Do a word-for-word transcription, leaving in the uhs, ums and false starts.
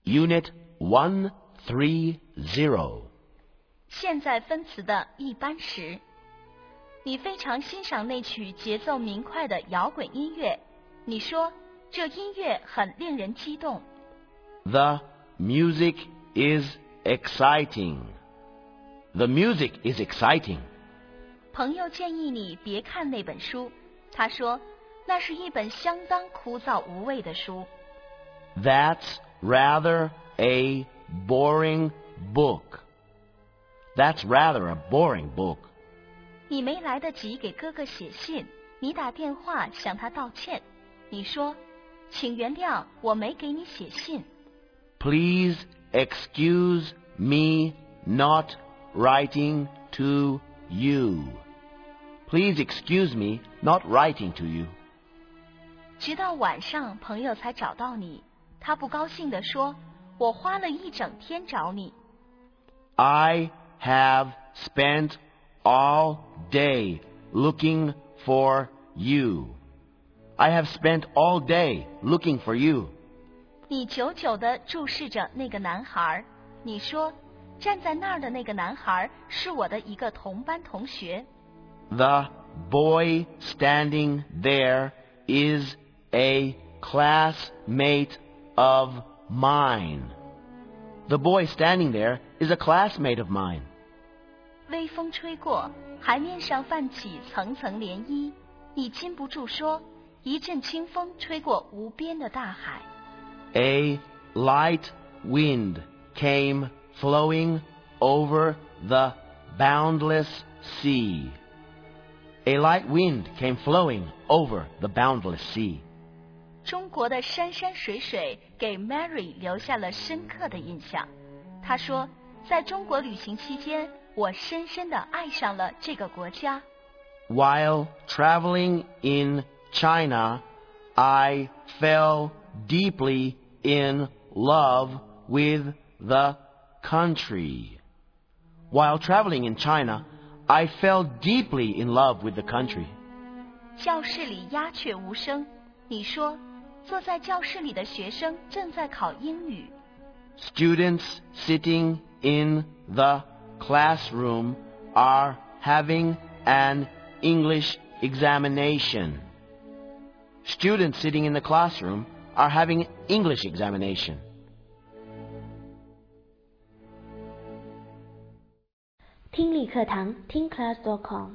Unit one thirty. 现在分词的一般时。你非常欣赏那曲节奏明快的摇滚音乐，你说这音乐很令人激动。 The music is exciting. The music is exciting. 朋友建议你别看那本书，他说那是一本相当枯燥无味的书。 That's rather a boring book. That's rather a boring book. 你没来得及给哥哥写信，你打电话向他道歉。你说，请原谅我没给你写信。 Please excuse me not writing to you. Please excuse me not writing to you. 直到晚上，朋友才找到你。他不高兴地说，我花了一整天找你。 I have spent all day looking for you. I have spent all day looking for you. 你久久地注视着那个男孩，你说，站在那儿的那个男孩是我的一个同班同学。 The boy standing there is a classmate of mine. The boy standing there is a classmate of mine. 微风吹过，海面上泛起层层涟漪，你禁不住说，一阵清风吹过无边的大海。 A light wind came flowing over the boundless sea. A light wind came flowing over the boundless sea. 中国的山山水水给 Mary 留下了深刻的印象。她说，在中国旅行期间，我深深地爱上了这个国家。 While traveling in China, I fell deeply in love with the country. While traveling in China, I fell deeply in love with the country. 教室里鸦雀无声，你说，坐在教室里的学生正在考英语。 Students sitting in the classroom are having an English examination. Students sitting in the classroom are having English examination. 听力课堂听 class dot com